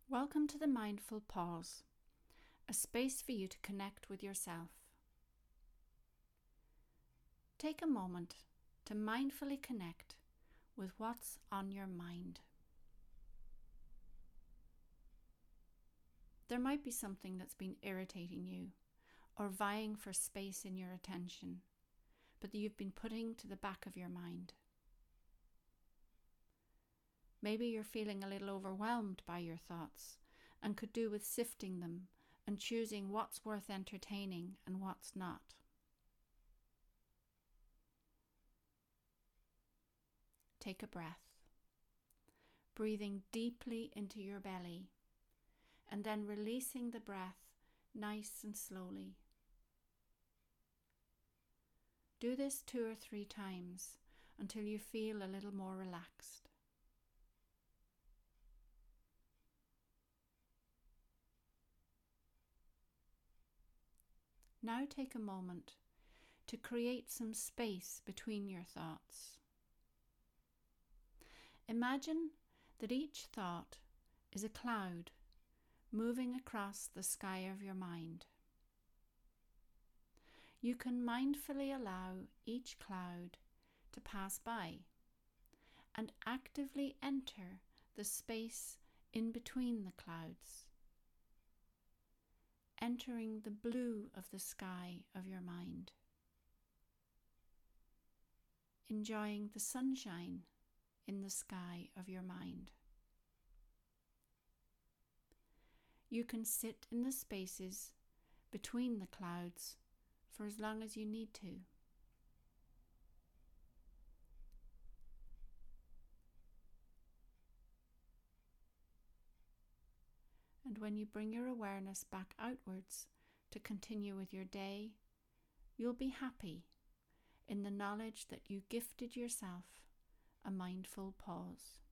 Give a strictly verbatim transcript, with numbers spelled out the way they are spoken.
Welcome to the Mindful Pause, a space for you to connect with yourself. Take a moment to mindfully connect with what's on your mind. There might be something that's been irritating you or vying for space in your attention, but that you've been putting to the back of your mind. Maybe you're feeling a little overwhelmed by your thoughts and could do with sifting them and choosing what's worth entertaining and what's not. Take a breath, breathing deeply into your belly and then releasing the breath nice and slowly. Do this two or three times until you feel a little more relaxed. Now take a moment to create some space between your thoughts. Imagine that each thought is a cloud moving across the sky of your mind. You can mindfully allow each cloud to pass by and actively enter the space in between the clouds, entering the blue of the sky of your mind, enjoying the sunshine in the sky of your mind. You can sit in the spaces between the clouds for as long as you need to. And when you bring your awareness back outwards to continue with your day, you'll be happy in the knowledge that you gifted yourself a mindful pause.